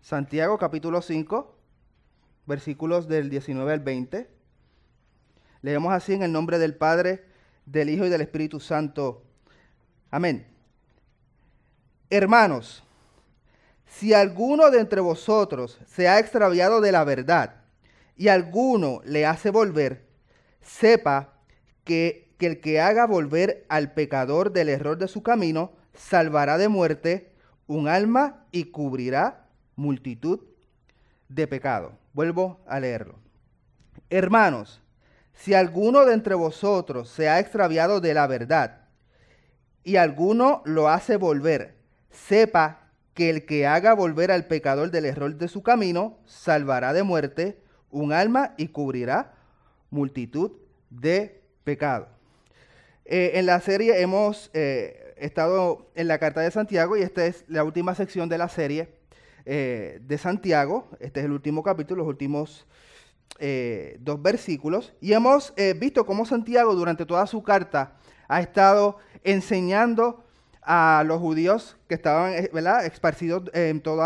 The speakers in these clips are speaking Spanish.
Santiago capítulo 5, versículos del 19 al 20. Leemos así en el nombre del Padre, del Hijo y del Espíritu Santo. Amén. Hermanos, si alguno de entre vosotros se ha extraviado de la verdad y alguno le hace volver, sepa que el que haga volver al pecador del error de su camino, salvará de muerte un alma y cubrirá multitud de pecado. Vuelvo a leerlo. Hermanos, si alguno de entre vosotros se ha extraviado de la verdad y alguno lo hace volver, sepa que el que haga volver al pecador del error de su camino, salvará de muerte un alma y cubrirá multitud de pecado. En la serie hemos estado en la carta de Santiago y esta es la última sección de la serie de Santiago. Este es el último capítulo, los últimos 2 versículos. Y hemos visto cómo Santiago durante toda su carta ha estado enseñando a los judíos que estaban, ¿verdad?, esparcidos en todo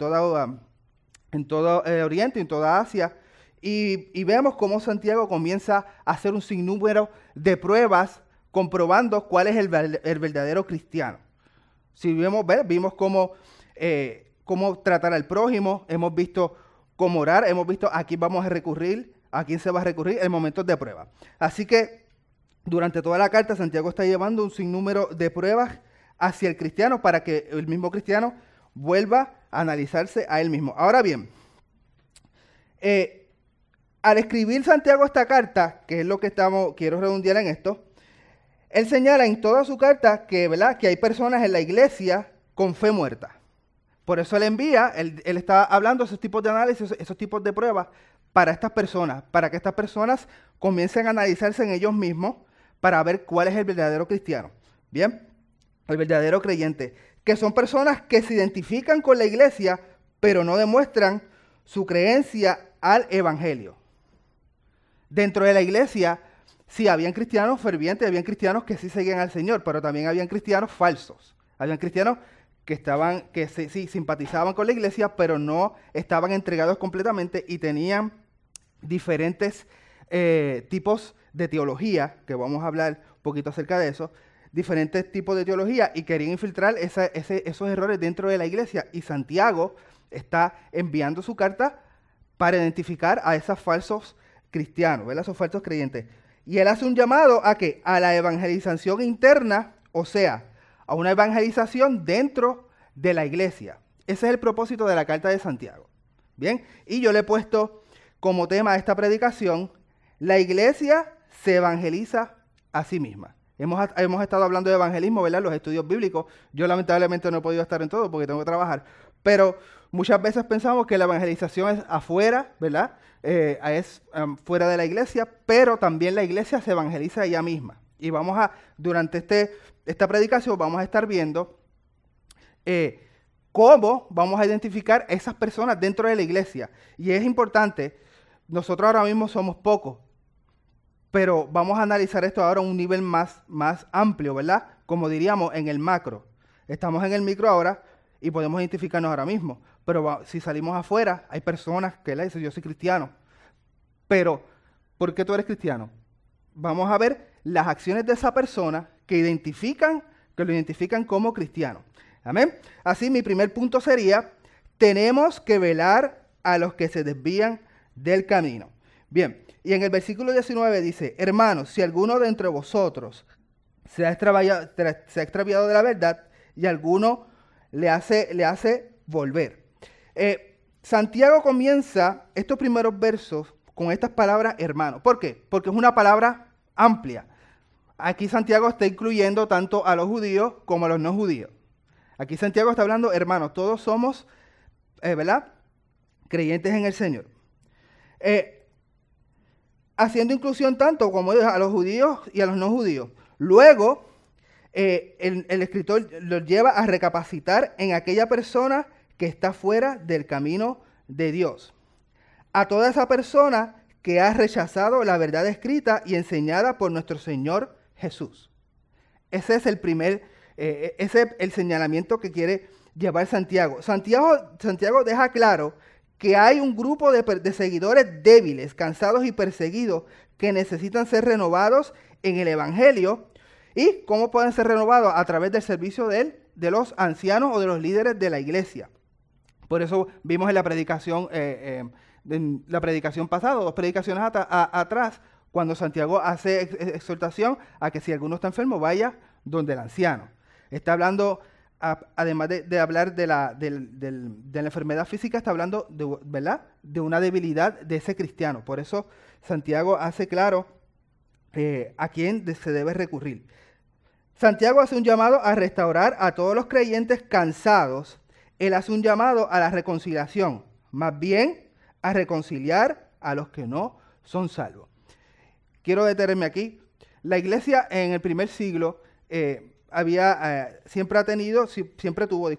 Oriente, en toda Asia. Y vemos cómo Santiago comienza a hacer un sinnúmero de pruebas comprobando cuál es el verdadero cristiano. Si vimos cómo tratar al prójimo, hemos visto cómo orar, hemos visto a quién vamos a recurrir, a quién se va a recurrir en momentos de prueba. Así que durante toda la carta Santiago está llevando un sinnúmero de pruebas hacia el cristiano para que el mismo cristiano vuelva a analizarse a él mismo. Ahora bien, al escribir Santiago esta carta, que es lo que quiero redondear en esto, él señala en toda su carta que, ¿verdad?, que hay personas en la iglesia con fe muerta. Por eso él envía, él está hablando de esos tipos de análisis, esos tipos de pruebas para estas personas, para que estas personas comiencen a analizarse en ellos mismos para ver cuál es el verdadero cristiano. Bien, el verdadero creyente, que son personas que se identifican con la iglesia, pero no demuestran su creencia al evangelio. Dentro de la iglesia, sí, habían cristianos fervientes, habían cristianos que sí seguían al Señor, pero también habían cristianos falsos. Habían cristianos que sí simpatizaban con la iglesia, pero no estaban entregados completamente y tenían diferentes tipos de teología, que vamos a hablar un poquito acerca de eso, diferentes tipos de teología y querían infiltrar esos errores dentro de la iglesia. Y Santiago está enviando su carta para identificar a esos falsos cristianos, ¿verdad?, esos falsos creyentes. Y él hace un llamado a ¿qué? A la evangelización interna, o sea, a una evangelización dentro de la iglesia. Ese es el propósito de la carta de Santiago. Bien, y yo le he puesto como tema a esta predicación: la iglesia se evangeliza a sí misma. Hemos estado hablando de evangelismo, ¿verdad?, los estudios bíblicos. Yo lamentablemente no he podido estar en todo porque tengo que trabajar, pero muchas veces pensamos que la evangelización es afuera, ¿verdad?, fuera de la iglesia, pero también la iglesia se evangeliza a ella misma. Y durante esta predicación vamos a estar viendo cómo vamos a identificar esas personas dentro de la iglesia. Y es importante, nosotros ahora mismo somos pocos, pero vamos a analizar esto ahora a un nivel más amplio, ¿verdad? Como diríamos, en el macro. Estamos en el micro ahora y podemos identificarnos ahora mismo. Pero si salimos afuera, hay personas que le dicen: yo soy cristiano. Pero, ¿por qué tú eres cristiano? Vamos a ver las acciones de esa persona que lo identifican como cristiano. Amén. Así, mi primer punto sería: tenemos que velar a los que se desvían del camino. Bien, y en el versículo 19 dice: hermanos, si alguno de entre vosotros se ha extraviado de la verdad y alguno le hace volver. Santiago comienza estos primeros versos con estas palabras hermanos. ¿Por qué? Porque es una palabra amplia. Aquí Santiago está incluyendo tanto a los judíos como a los no judíos. Aquí Santiago está hablando hermanos, todos somos, ¿verdad?, creyentes en el Señor. Haciendo inclusión tanto como a los judíos y a los no judíos. Luego, el escritor los lleva a recapacitar en aquella persona que está fuera del camino de Dios. A toda esa persona que ha rechazado la verdad escrita y enseñada por nuestro Señor Jesús. Ese es el primer Ese es el señalamiento que quiere llevar Santiago. Santiago deja claro que hay un grupo de seguidores débiles, cansados y perseguidos que necesitan ser renovados en el Evangelio. ¿Y cómo pueden ser renovados? A través del servicio de los ancianos o de los líderes de la iglesia. Por eso vimos en la predicación pasada, 2 predicaciones atrás, cuando Santiago hace exhortación a que si alguno está enfermo, vaya donde el anciano. Está hablando, además de hablar de la enfermedad física, está hablando ¿verdad?, de una debilidad de ese cristiano. Por eso Santiago hace claro a quién se debe recurrir. Santiago hace un llamado a restaurar a todos los creyentes cansados. Él hace un llamado a la reconciliación, más bien a reconciliar a los que no son salvos. Quiero detenerme aquí. La iglesia en el primer siglo siempre tuvo,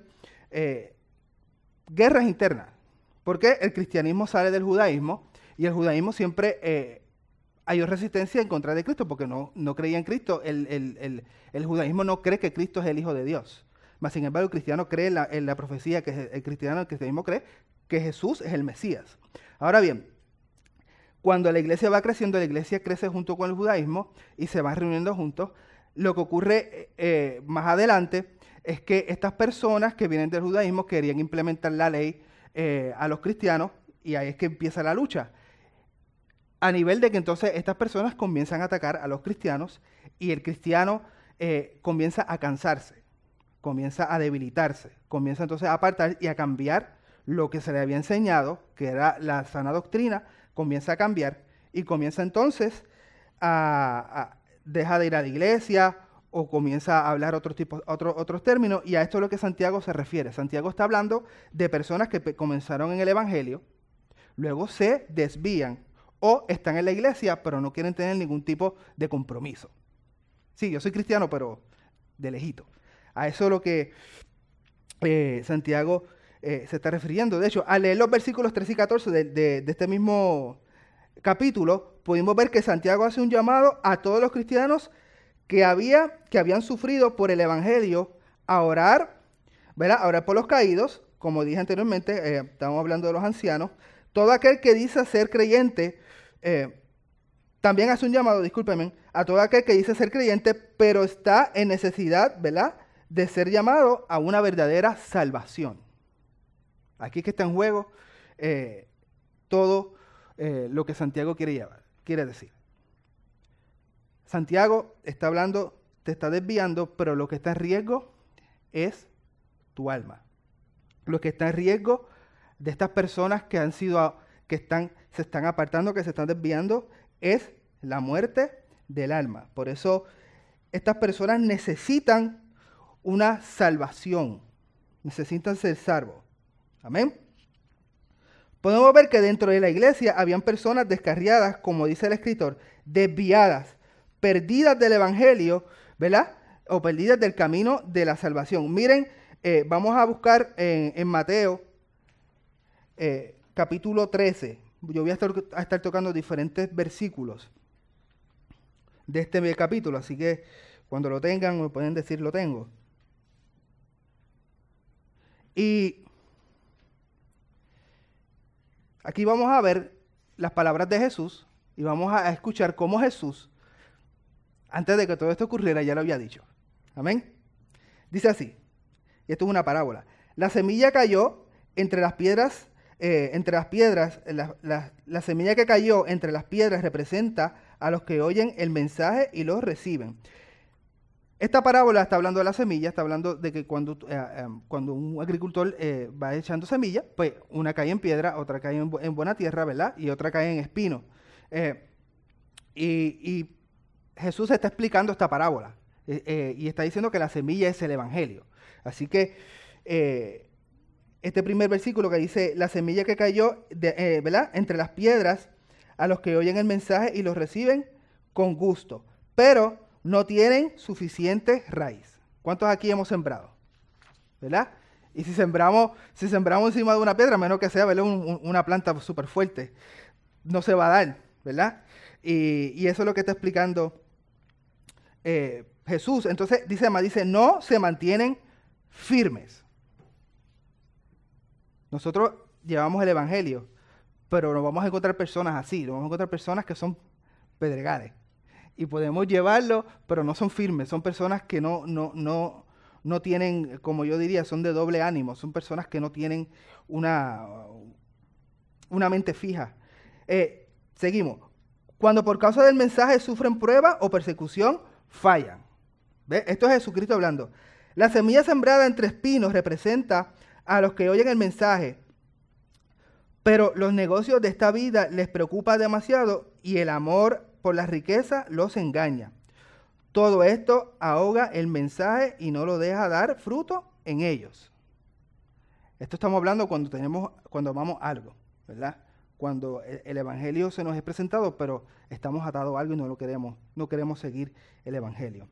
guerras internas, porque el cristianismo sale del judaísmo y el judaísmo siempre halló resistencia en contra de Cristo porque no creía en Cristo. El judaísmo no cree que Cristo es el Hijo de Dios. Mas, sin embargo, el cristiano cree en la profecía, que el cristianismo cree que Jesús es el Mesías. Ahora bien, cuando la iglesia va creciendo, la iglesia crece junto con el judaísmo y se van reuniendo juntos. Lo que ocurre más adelante es que estas personas que vienen del judaísmo querían implementar la ley a los cristianos, y ahí es que empieza la lucha. A nivel de que entonces estas personas comienzan a atacar a los cristianos y el cristiano comienza a cansarse, comienza a debilitarse, comienza entonces a apartar y a cambiar lo que se le había enseñado, que era la sana doctrina, comienza a cambiar y comienza entonces deja de ir a la iglesia o comienza a hablar otros términos, y a esto es lo que Santiago se refiere. Santiago está hablando de personas que comenzaron en el Evangelio, luego se desvían o están en la iglesia pero no quieren tener ningún tipo de compromiso. Sí, yo soy cristiano, pero de lejito. A eso es lo que Santiago se está refiriendo. De hecho, al leer los versículos 13 y 14 de este mismo capítulo, pudimos ver que Santiago hace un llamado a todos los cristianos que habían sufrido por el Evangelio a orar, ¿verdad? A orar por los caídos, como dije anteriormente, estamos hablando de los ancianos. Todo aquel que dice ser creyente, también hace un llamado, discúlpenme, a todo aquel que dice ser creyente, pero está en necesidad, ¿verdad?, de ser llamado a una verdadera salvación. Aquí es que está en juego todo lo que Santiago quiere decir. Santiago está hablando, te está desviando, pero lo que está en riesgo es tu alma. Lo que está en riesgo de estas personas se están apartando, que se están desviando, es la muerte del alma. Por eso estas personas necesitan una salvación, necesitan ser salvos. Amén. Podemos ver que dentro de la iglesia habían personas descarriadas, como dice el escritor, desviadas, perdidas del evangelio, ¿verdad? O perdidas del camino de la salvación. Miren, vamos a buscar en Mateo, capítulo 13. Yo voy a estar tocando diferentes versículos de este capítulo, así que cuando lo tengan me pueden decir lo tengo. Y aquí vamos a ver las palabras de Jesús y vamos a escuchar cómo Jesús, antes de que todo esto ocurriera, ya lo había dicho. Amén. Dice así, y esto es una parábola. La semilla cayó entre las piedras, la semilla que cayó entre las piedras representa a los que oyen el mensaje y lo reciben. Esta parábola está hablando de la semilla, está hablando de que cuando un agricultor va echando semillas, pues una cae en piedra, otra cae en buena tierra, ¿verdad? Y otra cae en espino. Y Jesús está explicando esta parábola y está diciendo que la semilla es el evangelio. Así que este primer versículo que dice, la semilla que cayó ¿verdad?, entre las piedras, a los que oyen el mensaje y lo reciben con gusto, pero no tienen suficiente raíz. ¿Cuántos aquí hemos sembrado? ¿Verdad? Y si sembramos encima de una piedra, a menos que sea, ¿verdad?, una planta súper fuerte, no se va a dar, ¿verdad? Y eso es lo que está explicando Jesús, entonces dice, no se mantienen firmes. Nosotros llevamos el evangelio, pero nos vamos a encontrar personas así, nos vamos a encontrar personas que son pedregales. Y podemos llevarlo, pero no son firmes, son personas que no tienen, como yo diría, son de doble ánimo, son personas que no tienen una mente fija. Seguimos. Cuando por causa del mensaje sufren prueba o persecución, fallan. ¿Ve? Esto es Jesucristo hablando. La semilla sembrada entre espinos representa a los que oyen el mensaje, pero los negocios de esta vida les preocupa demasiado y el amor por la riqueza los engaña. Todo esto ahoga el mensaje y no lo deja dar fruto en ellos. Esto estamos hablando cuando amamos algo, ¿verdad? Cuando el evangelio se nos es presentado, pero estamos atados a algo y no queremos seguir el evangelio.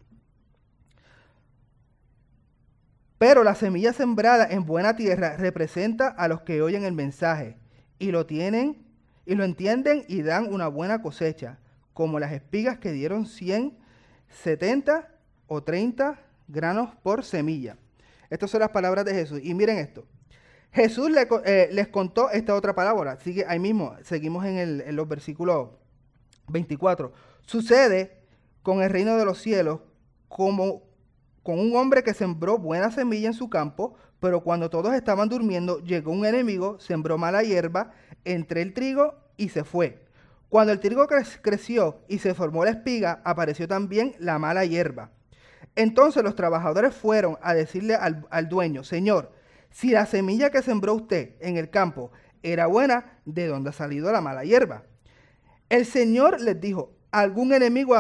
Pero la semilla sembrada en buena tierra representa a los que oyen el mensaje y lo entienden y dan una buena cosecha, como las espigas que dieron 100, 70 o 30 granos por semilla. Estas son las palabras de Jesús. Y miren esto. Jesús les contó esta otra parábola. Sigue ahí mismo, seguimos en los versículos 24. Sucede con el reino de los cielos como con un hombre que sembró buena semilla en su campo, pero cuando todos estaban durmiendo, llegó un enemigo, sembró mala hierba entre el trigo y se fue. Cuando el trigo creció y se formó la espiga, apareció también la mala hierba. Entonces los trabajadores fueron a decirle al dueño, Señor, si la semilla que sembró usted en el campo era buena, ¿de dónde ha salido la mala hierba? El Señor les dijo, algún enemigo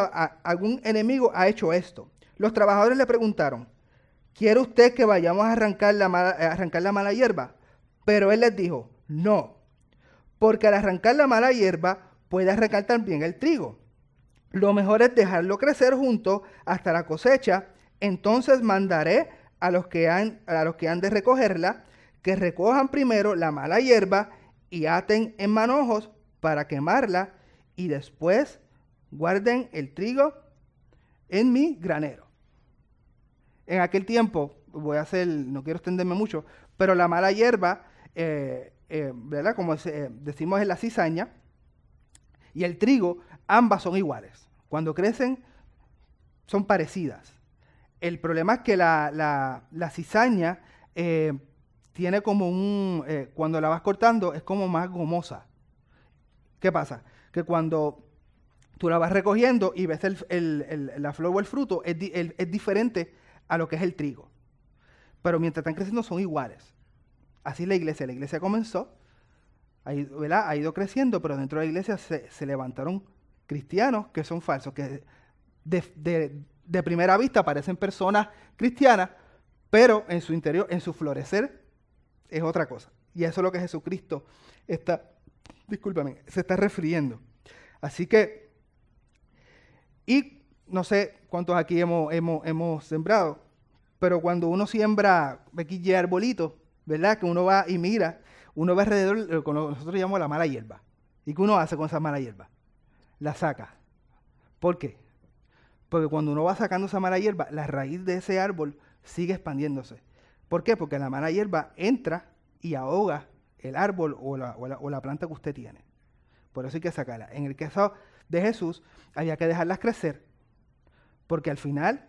ha hecho esto. Los trabajadores le preguntaron, ¿quiere usted que vayamos a arrancar la mala hierba? Pero él les dijo, no, porque al arrancar la mala hierba puede arrancar también el trigo. Lo mejor es dejarlo crecer junto hasta la cosecha. Entonces mandaré a los que han de recogerla, que recojan primero la mala hierba y aten en manojos para quemarla, y después guarden el trigo en mi granero. En aquel tiempo, no quiero extenderme mucho, pero la mala hierba, ¿verdad? Como decimos en la cizaña, y el trigo, ambas son iguales. Cuando crecen, son parecidas. El problema es que la cizaña tiene como cuando la vas cortando, es como más gomosa. ¿Qué pasa? Que cuando tú la vas recogiendo y ves la flor o el fruto, es diferente a lo que es el trigo. Pero mientras están creciendo son iguales. Así la iglesia comenzó, ¿verdad? Ha ido creciendo, pero dentro de la iglesia se levantaron cristianos que son falsos, que de primera vista parecen personas cristianas, pero en su interior, en su florecer, es otra cosa. Y eso es lo que Jesucristo se está refiriendo. Así que, y no sé cuántos aquí hemos sembrado, pero cuando uno siembra aquí arbolitos, ¿verdad? Que uno va y mira, uno ve alrededor lo que nosotros llamamos la mala hierba. ¿Y qué uno hace con esa mala hierba? La saca. ¿Por qué? Porque cuando uno va sacando esa mala hierba, la raíz de ese árbol sigue expandiéndose. ¿Por qué? Porque la mala hierba entra y ahoga el árbol o la planta que usted tiene. Por eso hay que sacarla. En el caso de Jesús, había que dejarlas crecer, porque al final,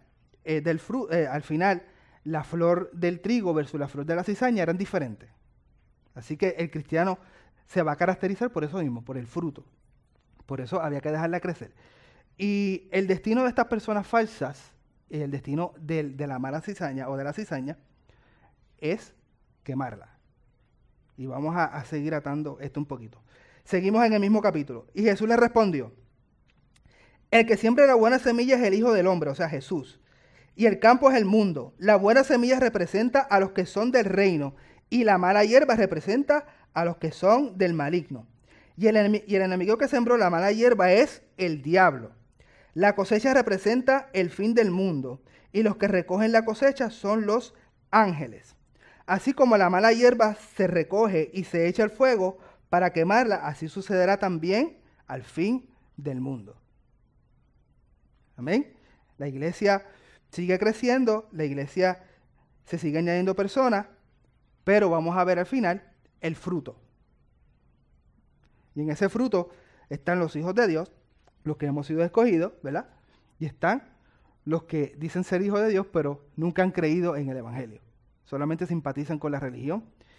la flor del trigo versus la flor de la cizaña eran diferentes. Así que el cristiano se va a caracterizar por eso mismo, por el fruto. Por eso había que dejarla crecer. Y el destino de estas personas falsas, el destino de la mala cizaña o de la cizaña, es quemarla. Y vamos a seguir atando esto un poquito. Seguimos en el mismo capítulo. Y Jesús le respondió, el que siembra la buena semilla es el Hijo del Hombre, o sea, Jesús. Y el campo es el mundo. La buena semilla representa a los que son del reino, y la mala hierba representa a los que son del maligno. Y el enemigo que sembró la mala hierba es el diablo. La cosecha representa el fin del mundo, y los que recogen la cosecha son los ángeles. Así como la mala hierba se recoge y se echa al fuego para quemarla, así sucederá también al fin del mundo. Amén. La iglesia sigue creciendo, la iglesia se sigue añadiendo personas, pero vamos a ver al final el fruto. Y en ese fruto están los hijos de Dios, los que hemos sido escogidos, ¿verdad? Y están los que dicen ser hijos de Dios, pero nunca han creído en el Evangelio. Solamente simpatizan con la religión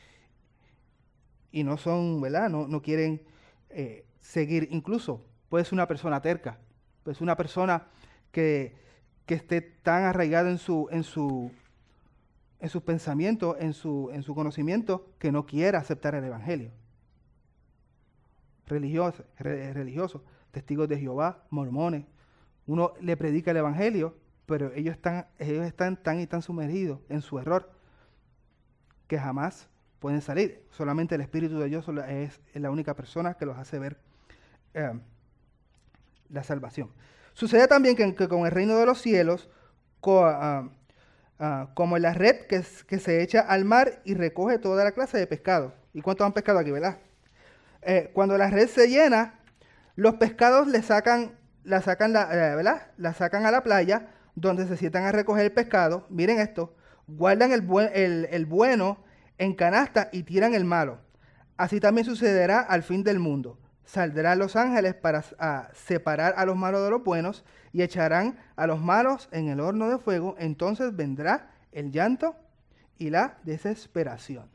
y no son, ¿verdad? No quieren seguir. Incluso puede ser una persona terca, puede ser una persona que esté tan arraigada en sus pensamientos, en su conocimiento, que no quiera aceptar el Evangelio. Religiosos, testigos de Jehová, mormones. Uno le predica el Evangelio, pero ellos están tan y tan sumergidos en su error que jamás pueden salir. Solamente el Espíritu de Dios es la única persona que los hace ver la salvación. Sucede también que con el reino de los cielos, como en la red que se echa al mar y recoge toda la clase de pescado. ¿Y cuántos han pescado aquí, verdad? Cuando la red se llena, los pescados la sacan a la playa, donde se sientan a recoger el pescado. Miren esto, guardan el bueno en canasta y tiran el malo. Así también sucederá al fin del mundo. Saldrán los ángeles para separar a los malos de los buenos y echarán a los malos en el horno de fuego. Entonces vendrá el llanto y la desesperación.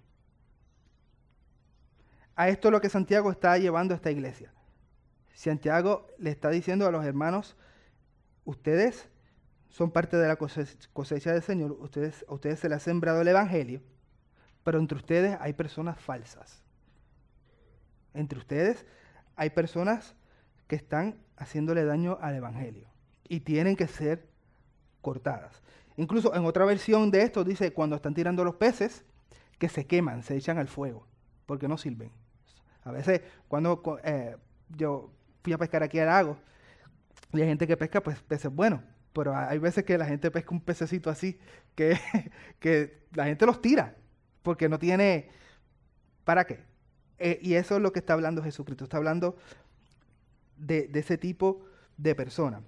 A esto es lo que Santiago está llevando a esta iglesia. Santiago le está diciendo a los hermanos, ustedes son parte de la cosecha del Señor, a ustedes se les ha sembrado el Evangelio, pero entre ustedes hay personas falsas. Entre ustedes hay personas que están haciéndole daño al Evangelio y tienen que ser cortadas. Incluso en otra versión de esto dice, cuando están tirando los peces, que se queman, se echan al fuego, porque no sirven. A veces, cuando yo fui a pescar aquí al lago, y hay gente que pesca pues peces buenos, pero hay veces que la gente pesca un pececito así, que la gente los tira, porque no tiene, ¿para qué? Y eso es lo que está hablando Jesucristo, está hablando de ese tipo de personas.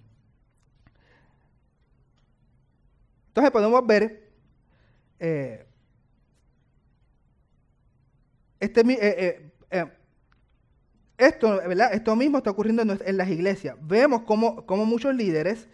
Entonces podemos ver esto, ¿verdad? Esto mismo está ocurriendo en las iglesias. Vemos cómo muchos líderes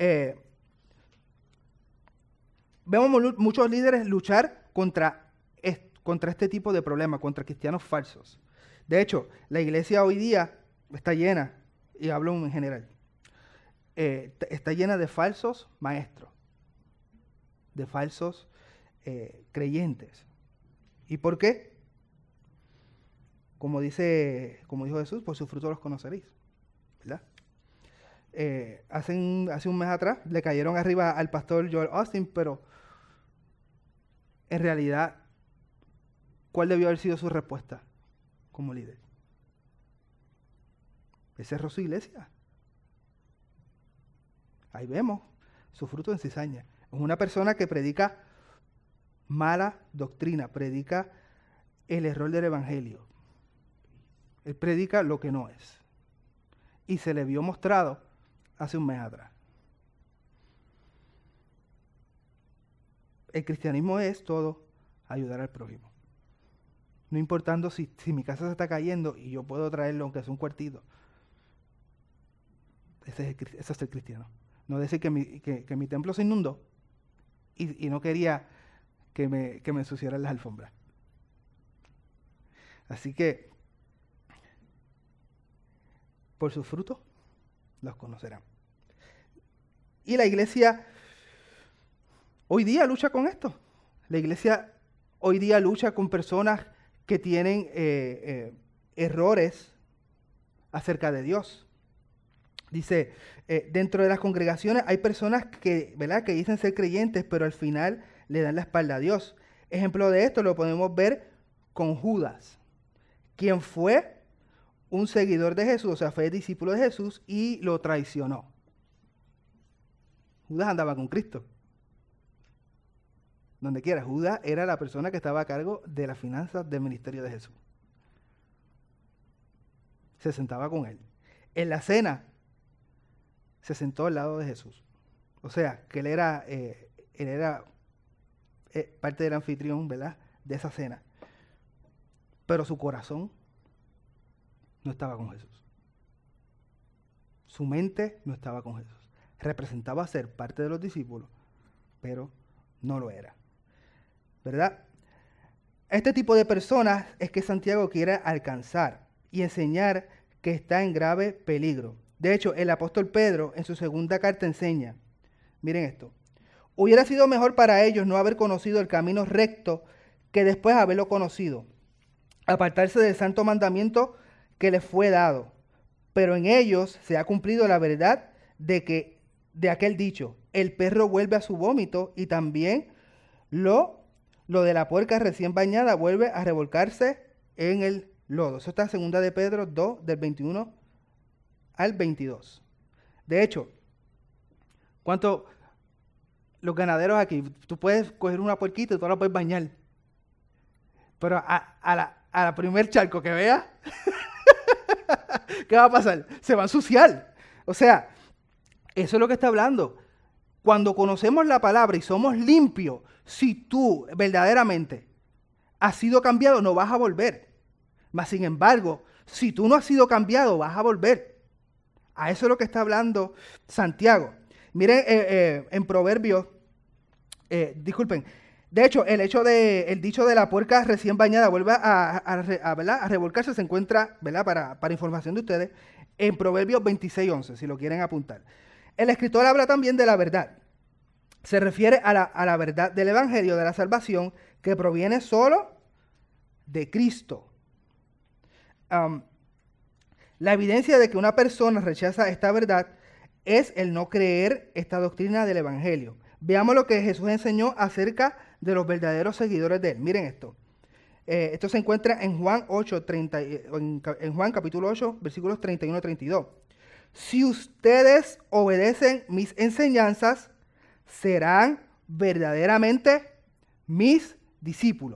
luchar contra este tipo de problemas, contra cristianos falsos. De hecho, la iglesia hoy día está llena, y hablo en general, está llena de falsos maestros, de falsos creyentes. ¿Y por qué? Como dijo Jesús, por sus frutos los conoceréis, ¿verdad? Hace un mes atrás le cayeron arriba al pastor Joel Austin, pero en realidad, ¿cuál debió haber sido su respuesta como líder? Él cerró su iglesia. Ahí vemos su fruto en cizaña. Es una persona que predica mala doctrina, predica el error del evangelio. Él predica lo que no es. Y se le vio mostrado hace un mes atrás. El cristianismo es todo ayudar al prójimo. No importando si mi casa se está cayendo y yo puedo traerlo aunque sea un cuartito. Ese es el cristiano. No decir que mi templo se inundó y no quería que me ensuciaran las alfombras. Así que, por sus frutos los conocerán. Y la iglesia hoy día lucha con esto. La iglesia hoy día lucha con personas que tienen errores acerca de Dios. Dice, dentro de las congregaciones hay personas que, ¿verdad?, que dicen ser creyentes, pero al final le dan la espalda a Dios. Ejemplo de esto lo podemos ver con Judas, quien fue un seguidor de Jesús, o sea, fue discípulo de Jesús y lo traicionó. Judas andaba con Cristo. Donde quiera, Judas era la persona que estaba a cargo de las finanzas del ministerio de Jesús. Se sentaba con él. En la cena se sentó al lado de Jesús. O sea, que él era parte del anfitrión, ¿verdad?, de esa cena. Pero su corazón no estaba con Jesús. Su mente no estaba con Jesús. Representaba ser parte de los discípulos, pero no lo era. ¿Verdad? Este tipo de personas es que Santiago quiere alcanzar y enseñar que está en grave peligro. De hecho, el apóstol Pedro en su segunda carta enseña, miren esto, hubiera sido mejor para ellos no haber conocido el camino recto que después haberlo conocido, apartarse del santo mandamiento que les fue dado. Pero en ellos se ha cumplido la verdad de aquel dicho, el perro vuelve a su vómito, y también lo de la puerca recién bañada vuelve a revolcarse en el lodo. Eso está en 2 de Pedro 2, del 21 al 22. De hecho, los ganaderos aquí, tú puedes coger una puerquita y tú la puedes bañar, pero a la primer charco que veas, ¿qué va a pasar? Se va a ensuciar. O sea, eso es lo que está hablando. Cuando conocemos la palabra y somos limpios, si tú verdaderamente has sido cambiado, no vas a volver. Mas, sin embargo, si tú no has sido cambiado, vas a volver. A eso es lo que está hablando Santiago. Miren, en Proverbios, disculpen, de hecho, el dicho de la puerca recién bañada vuelve a revolcarse, se encuentra, ¿verdad?, para información de ustedes, en Proverbios 26:11, si lo quieren apuntar. El escritor habla también de la verdad. Se refiere a la verdad del evangelio de la salvación, que proviene solo de Cristo. La evidencia de que una persona rechaza esta verdad es el no creer esta doctrina del evangelio. Veamos lo que Jesús enseñó acerca de los verdaderos seguidores de él. Miren esto. Esto se encuentra en Juan 8, en Juan capítulo 8, versículos 31 y 32. Si ustedes obedecen mis enseñanzas, serán verdaderamente mis discípulos.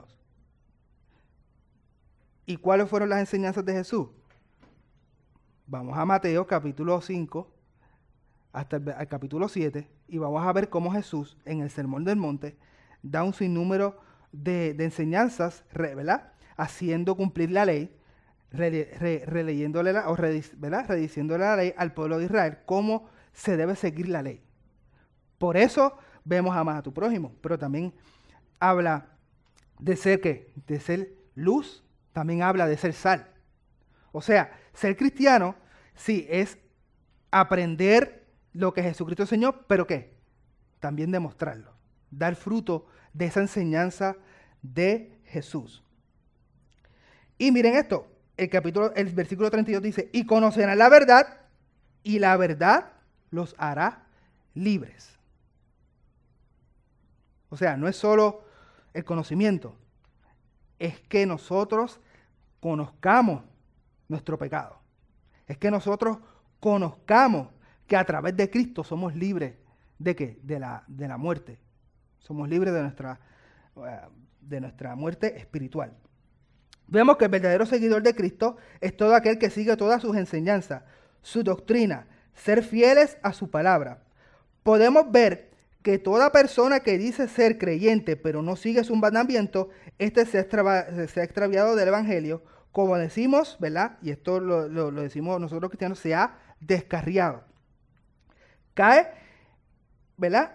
¿Y cuáles fueron las enseñanzas de Jesús? Vamos a Mateo capítulo 5 hasta el capítulo 7 y vamos a ver cómo Jesús en el Sermón del Monte da un sinnúmero de enseñanzas, ¿verdad?, haciendo cumplir la ley, releyéndole rediciéndole la ley al pueblo de Israel, cómo se debe seguir la ley. Por eso vemos amar a tu prójimo, pero también habla de ser ¿qué? De ser luz, también habla de ser sal. O sea, ser cristiano sí es aprender lo que Jesucristo enseñó, pero ¿qué? También demostrarlo, dar fruto de esa enseñanza de Jesús. Y miren esto, el versículo 32 dice, y conocerán la verdad, y la verdad los hará libres. O sea, no es solo el conocimiento, es que nosotros conozcamos nuestro pecado. Es que nosotros conozcamos que a través de Cristo somos libres ¿de qué? De la muerte. Somos libres de nuestra muerte espiritual. Vemos que el verdadero seguidor de Cristo es todo aquel que sigue todas sus enseñanzas, su doctrina, ser fieles a su palabra. Podemos ver que toda persona que dice ser creyente pero no sigue su mandamiento, se ha extraviado del evangelio, como decimos, ¿verdad? Y esto lo decimos nosotros cristianos, se ha descarriado. Cae, ¿verdad?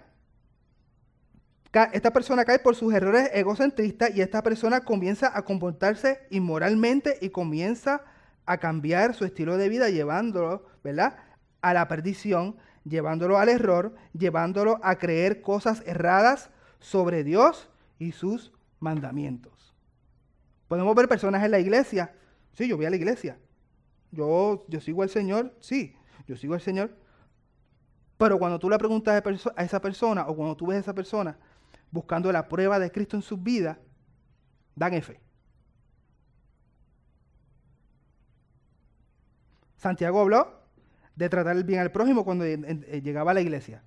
Esta persona cae por sus errores egocentristas y esta persona comienza a comportarse inmoralmente y comienza a cambiar su estilo de vida, llevándolo, ¿verdad?, a la perdición, llevándolo al error, llevándolo a creer cosas erradas sobre Dios y sus mandamientos. Podemos ver personas en la iglesia. Sí, yo voy a la iglesia. Yo sigo al Señor. Sí, yo sigo al Señor. Pero cuando tú le preguntas a esa persona, o cuando tú ves a esa persona buscando la prueba de Cristo en sus vidas, dan F. Santiago habló de tratar el bien al prójimo cuando llegaba a la iglesia.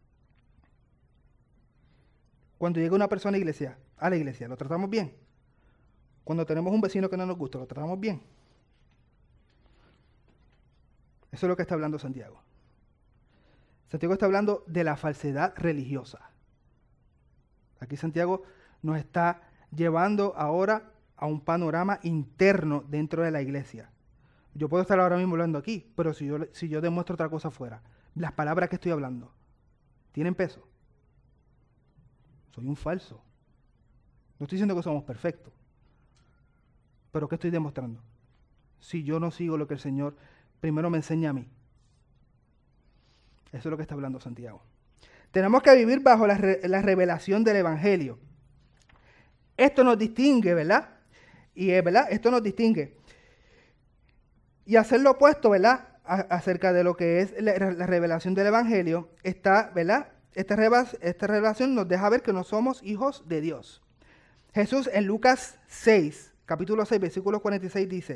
Cuando llega una persona a la iglesia, ¿lo tratamos bien? Cuando tenemos un vecino que no nos gusta, ¿lo tratamos bien? Eso es lo que está hablando Santiago. Santiago está hablando de la falsedad religiosa. Aquí Santiago nos está llevando ahora a un panorama interno dentro de la iglesia. Yo puedo estar ahora mismo hablando aquí, pero si yo demuestro otra cosa afuera, las palabras que estoy hablando, ¿tienen peso? Soy un falso. No estoy diciendo que somos perfectos. Pero ¿qué estoy demostrando? Si yo no sigo lo que el Señor primero me enseña a mí. Eso es lo que está hablando Santiago. Tenemos que vivir bajo la revelación del Evangelio. Esto nos distingue, ¿verdad? ¿verdad? Esto nos distingue. Y hacer lo opuesto, ¿verdad? Acerca de lo que es la revelación del Evangelio, ¿verdad? Esta revelación nos deja ver que no somos hijos de Dios. Jesús en Lucas 6, capítulo 6, versículo 46 dice: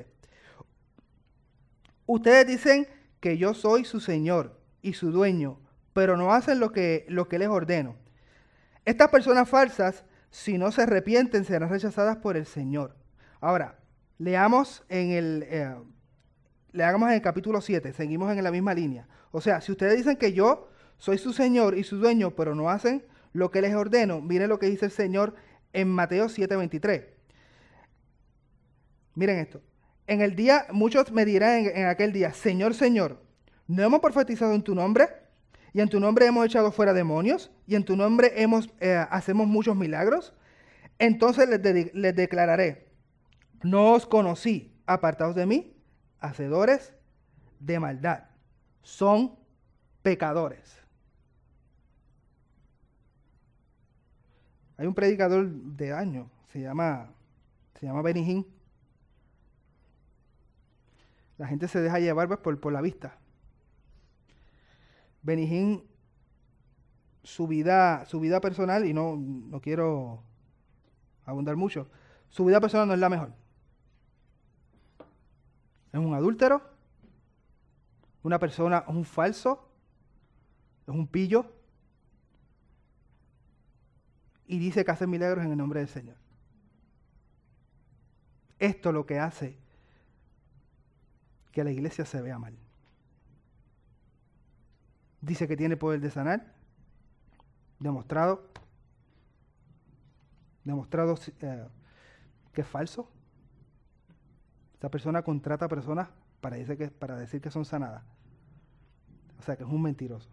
ustedes dicen que yo soy su Señor y su dueño, pero no hacen lo que les ordeno. Estas personas falsas, si no se arrepienten, serán rechazadas por el Señor. Ahora, leamos en el capítulo 7, seguimos en la misma línea. O sea, si ustedes dicen que yo soy su Señor y su dueño, pero no hacen lo que les ordeno, miren lo que dice el Señor en Mateo 7:23. Miren esto. En el día, muchos me dirán en aquel día: Señor, Señor, ¿no hemos profetizado en tu nombre? Y en tu nombre hemos echado fuera demonios, y en tu nombre hacemos muchos milagros. Entonces les declararé: no os conocí, apartados de mí, hacedores de maldad. Son pecadores. Hay un predicador de años, se llama Benny Hinn. La gente se deja llevar por la vista. Benny Hinn, su vida personal, y no quiero abundar mucho, su vida personal no es la mejor. Es un adúltero, una persona, es un falso, es un pillo, y dice que hace milagros en el nombre del Señor. Esto es lo que hace que la iglesia se vea mal. Dice que tiene poder de sanar, demostrado que es falso. Esta persona contrata personas para decir que son sanadas. O sea, que es un mentiroso.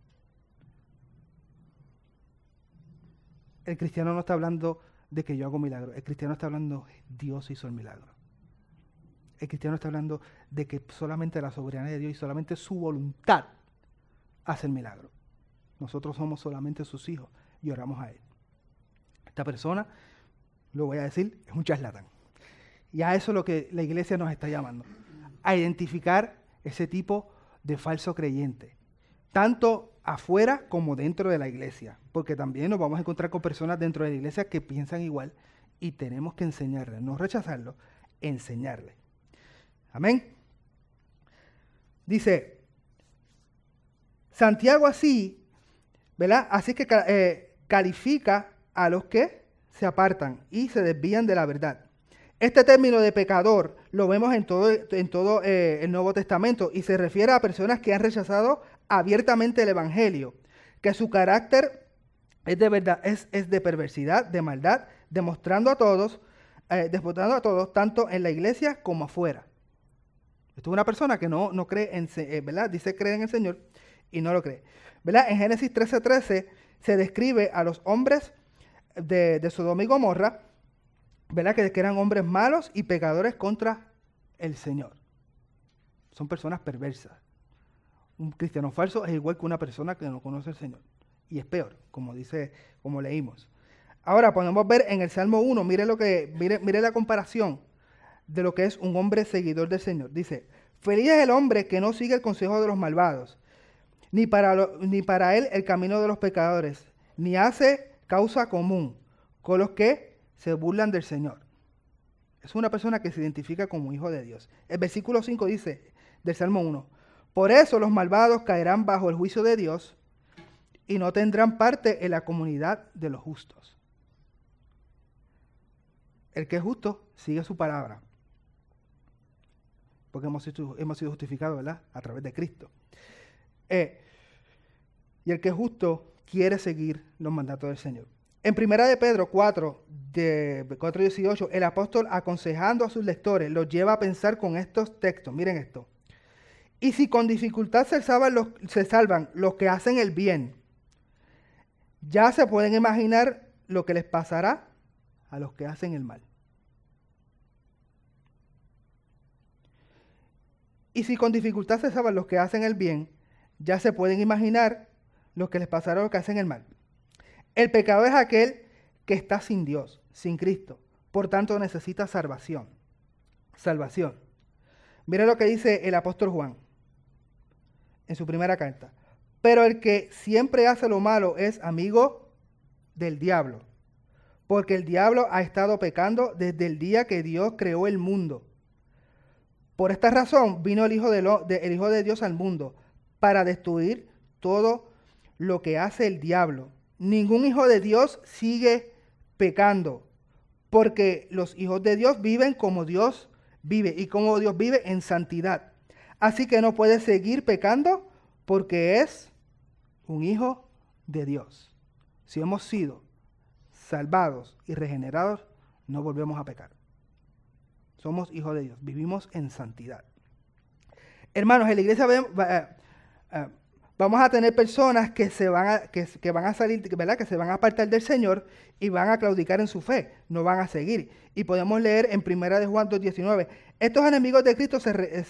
El cristiano no está hablando de que yo hago milagros. El cristiano está hablando, Dios hizo el milagro. El cristiano está hablando de que solamente la soberanía de Dios y solamente su voluntad hace el milagro. Nosotros somos solamente sus hijos y oramos a Él. Esta persona, lo voy a decir, es un charlatán. Y a eso es lo que la iglesia nos está llamando. A identificar ese tipo de falso creyente. Tanto afuera como dentro de la iglesia. Porque también nos vamos a encontrar con personas dentro de la iglesia que piensan igual y tenemos que enseñarles, no rechazarlos, enseñarles. Amén. Dice Santiago así, ¿verdad? Así que califica a los que se apartan y se desvían de la verdad. Este término de pecador lo vemos en todo el Nuevo Testamento y se refiere a personas que han rechazado abiertamente el Evangelio, que su carácter es de verdad, es de perversidad, de maldad, demostrando a todos, tanto en la iglesia como afuera. Esto es una persona que no cree ¿verdad? Dice creer en el Señor y no lo cree. ¿Verdad? En Génesis 13:13 se describe a los hombres de Sodoma y Gomorra, ¿verdad? Que eran hombres malos y pecadores contra el Señor. Son personas perversas. Un cristiano falso es igual que una persona que no conoce al Señor. Y es peor, como leímos. Ahora podemos ver en el Salmo 1, mire la comparación de lo que es un hombre seguidor del Señor. Dice: feliz es el hombre que no sigue el consejo de los malvados, ni para él el camino de los pecadores, ni hace causa común con los que se burlan del Señor. Es una persona que se identifica como hijo de Dios. El versículo 5 dice del Salmo 1: por eso los malvados caerán bajo el juicio de Dios y no tendrán parte en la comunidad de los justos. El que es justo sigue su palabra, porque hemos sido justificados, ¿verdad? A través de Cristo. y el que es justo quiere seguir los mandatos del Señor. En 1 de Pedro 4, de 4:18, el apóstol, aconsejando a sus lectores, los lleva a pensar con estos textos. Miren esto. Y si con dificultad se salvan los que hacen el bien, ya se pueden imaginar lo que les pasará a los que hacen el mal. Y si con dificultad se salvan los que hacen el bien, ya se pueden imaginar lo que les pasará a los que hacen el mal. El pecado es aquel que está sin Dios, sin Cristo. Por tanto, necesita salvación. Salvación. Mira lo que dice el apóstol Juan en su primera carta. Pero el que siempre hace lo malo es amigo del diablo, porque el diablo ha estado pecando desde el día que Dios creó el mundo. Por esta razón vino el Hijo de Dios al mundo, para destruir todo lo que hace el diablo. Ningún hijo de Dios sigue pecando, porque los hijos de Dios viven como Dios vive, y como Dios vive en santidad. Así que no puede seguir pecando porque es un hijo de Dios. Si hemos sido salvados y regenerados, no volvemos a pecar. Somos hijos de Dios, vivimos en santidad. Hermanos, en la iglesia vamos a tener personas que van a salir, ¿verdad? Que se van a apartar del Señor y van a claudicar en su fe, no van a seguir. Y podemos leer en 1 de Juan 2:19, estos enemigos de Cristo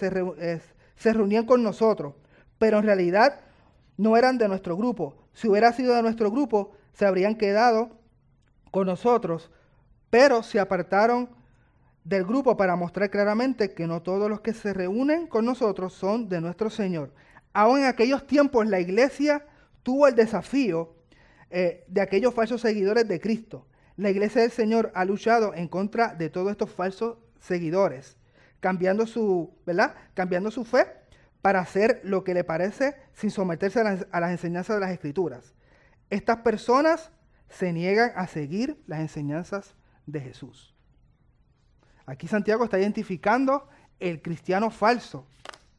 se reunían con nosotros, pero en realidad no eran de nuestro grupo. Si hubiera sido de nuestro grupo, se habrían quedado con nosotros, pero se apartaron del grupo para mostrar claramente que no todos los que se reúnen con nosotros son de nuestro Señor. Aún en aquellos tiempos la iglesia tuvo el desafío de aquellos falsos seguidores de Cristo. La iglesia del Señor ha luchado en contra de todos estos falsos seguidores, cambiando su fe para hacer lo que le parece sin someterse a las enseñanzas de las Escrituras. Estas personas se niegan a seguir las enseñanzas de Jesús. Aquí Santiago está identificando el cristiano falso.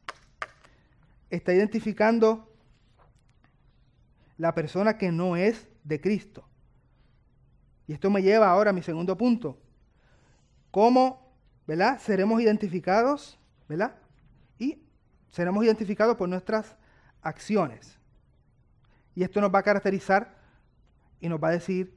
Está identificando la persona que no es de Cristo. Y esto me lleva ahora a mi segundo punto. ¿Cómo, verdad, seremos identificados, verdad? Y seremos identificados por nuestras acciones. Y esto nos va a caracterizar y nos va a decir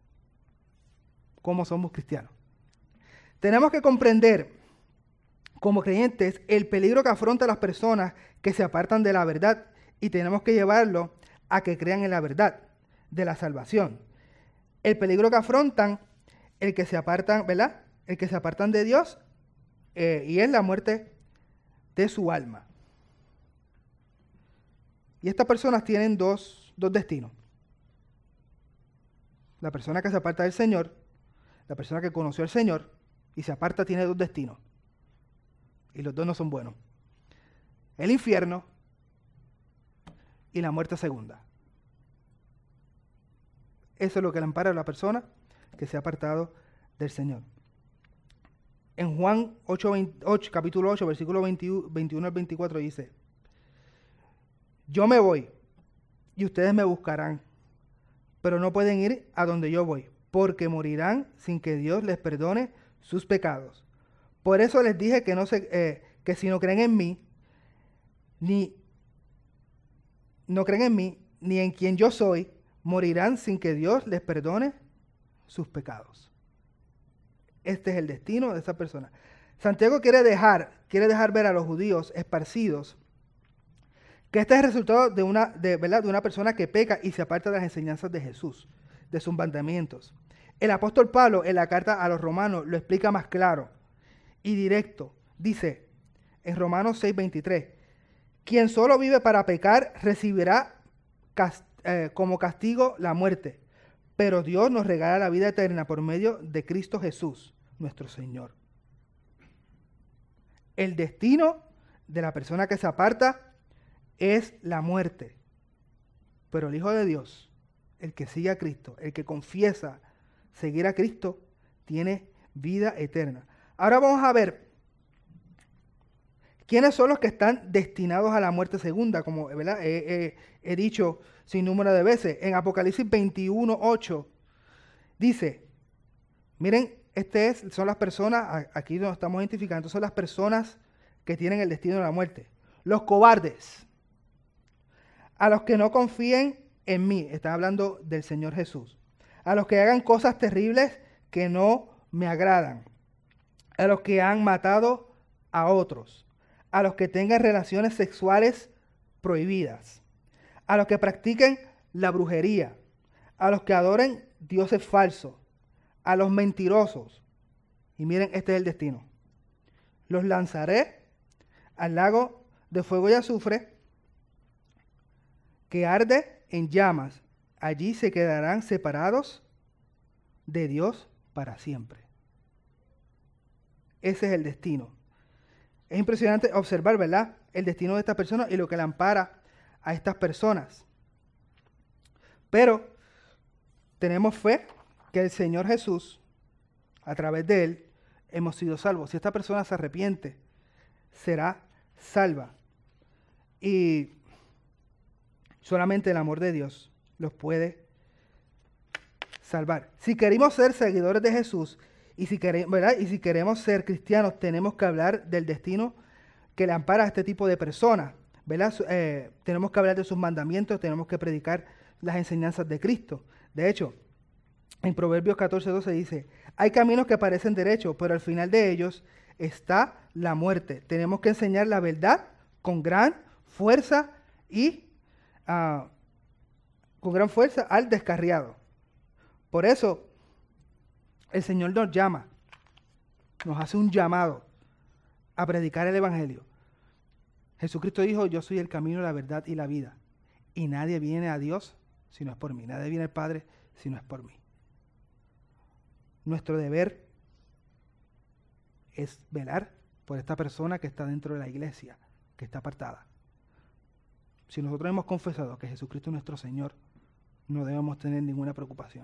cómo somos cristianos. Tenemos que comprender como creyentes el peligro que afrontan las personas que se apartan de la verdad, y tenemos que llevarlo a que crean en la verdad de la salvación. El peligro que afrontan el que se apartan, ¿verdad? El que se apartan de Dios y es la muerte de su alma. Y estas personas tienen dos destinos. La persona que se aparta del Señor, la persona que conoció al Señor y se aparta, tiene dos destinos. Y los dos no son buenos. El infierno y la muerte segunda. Eso es lo que le ampara a la persona que se ha apartado del Señor. En Juan 8, capítulo 8, versículo 21 al 24 dice: yo me voy y ustedes me buscarán, pero no pueden ir a donde yo voy, porque morirán sin que Dios les perdone sus pecados. Por eso les dije que si no creen en mí, ni en quien yo soy, morirán sin que Dios les perdone sus pecados. Este es el destino de esa persona. Santiago quiere dejar ver a los judíos esparcidos que este es el resultado de una persona que peca y se aparta de las enseñanzas de Jesús, de sus mandamientos. El apóstol Pablo en la carta a los romanos lo explica más claro y directo. Dice en Romanos 6:23, quien solo vive para pecar recibirá como castigo la muerte, pero Dios nos regala la vida eterna por medio de Cristo Jesús, nuestro Señor. El destino de la persona que se aparta es la muerte, pero el Hijo de Dios, el que sigue a Cristo, el que confiesa seguir a Cristo, tiene vida eterna. Ahora vamos a ver ¿Quiénes son los que están destinados a la muerte segunda? Como, ¿verdad? He dicho sin número de veces. En Apocalipsis 21:8 dice, miren, son las personas, aquí nos estamos identificando, son las personas que tienen el destino de la muerte. Los cobardes, a los que no confíen en mí, están hablando del Señor Jesús, a los que hagan cosas terribles que no me agradan, a los que han matado a otros, a los que tengan relaciones sexuales prohibidas, a los que practiquen la brujería, a los que adoren dioses falsos, a los mentirosos. Y miren, este es el destino. Los lanzaré al lago de fuego y azufre que arde en llamas. Allí se quedarán separados de Dios para siempre. Ese es el destino. Es impresionante observar, ¿verdad?, el destino de estas personas y lo que le ampara a estas personas. Pero tenemos fe que el Señor Jesús, a través de Él, hemos sido salvos. Si esta persona se arrepiente, será salva. Y solamente el amor de Dios los puede salvar. Si queremos ser seguidores de Jesús, y si queremos ser cristianos, tenemos que hablar del destino que le ampara a este tipo de personas, ¿verdad? Tenemos que hablar de sus mandamientos, tenemos que predicar las enseñanzas de Cristo. De hecho, en Proverbios 14:12 dice, hay caminos que parecen derechos, pero al final de ellos está la muerte. Tenemos que enseñar la verdad con gran fuerza al descarriado. Por eso, el Señor nos llama, nos hace un llamado a predicar el Evangelio. Jesucristo dijo, yo soy el camino, la verdad y la vida. Y nadie viene a Dios si no es por mí. Nadie viene al Padre si no es por mí. Nuestro deber es velar por esta persona que está dentro de la iglesia, que está apartada. Si nosotros hemos confesado que Jesucristo es nuestro Señor, no debemos tener ninguna preocupación.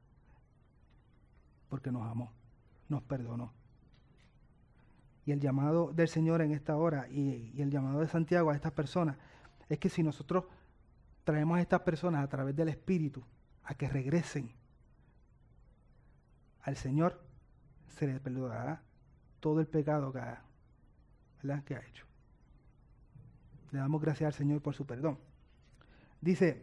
Porque nos amó, nos perdonó. Y el llamado del Señor en esta hora y el llamado de Santiago a estas personas es que si nosotros traemos a estas personas a través del Espíritu a que regresen al Señor, se les perdonará todo el pecado que ha hecho. Le damos gracias al Señor por su perdón. Dice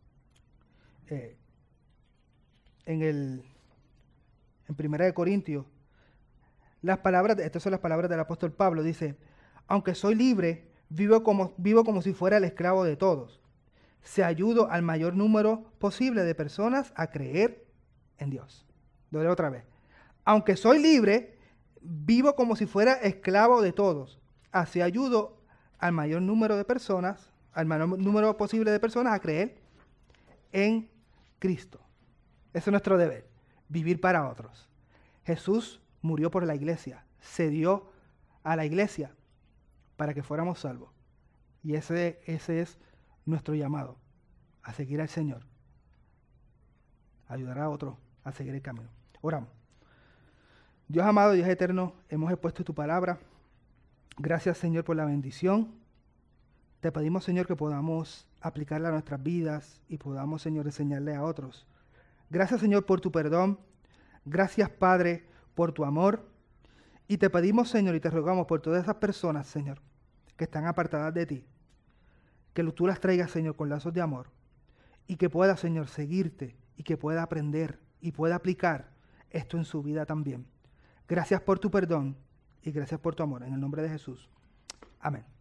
en 1 Corintios, estas son las palabras del apóstol Pablo, dice, aunque soy libre, vivo como si fuera el esclavo de todos. Se ayudo al mayor número posible de personas a creer en Dios. Lo leo otra vez. Aunque soy libre, vivo como si fuera esclavo de todos. Así ayudo al mayor número de personas, al mayor número posible de personas a creer en Cristo. Ese es nuestro deber, vivir para otros. Jesús murió por la iglesia, se dio a la iglesia para que fuéramos salvos. Y ese es nuestro llamado, a seguir al Señor, a ayudar a otros a seguir el camino. Oramos. Dios amado, Dios eterno, hemos expuesto tu palabra. Gracias, Señor, por la bendición. Te pedimos, Señor, que podamos aplicarla a nuestras vidas y podamos, Señor, enseñarle a otros. Gracias, Señor, por tu perdón. Gracias, Padre, por tu amor. Y te pedimos, Señor, y te rogamos por todas esas personas, Señor, que están apartadas de ti. Que tú las traigas, Señor, con lazos de amor. Y que pueda, Señor, seguirte y que pueda aprender y pueda aplicar esto en su vida también. Gracias por tu perdón y gracias por tu amor. En el nombre de Jesús. Amén.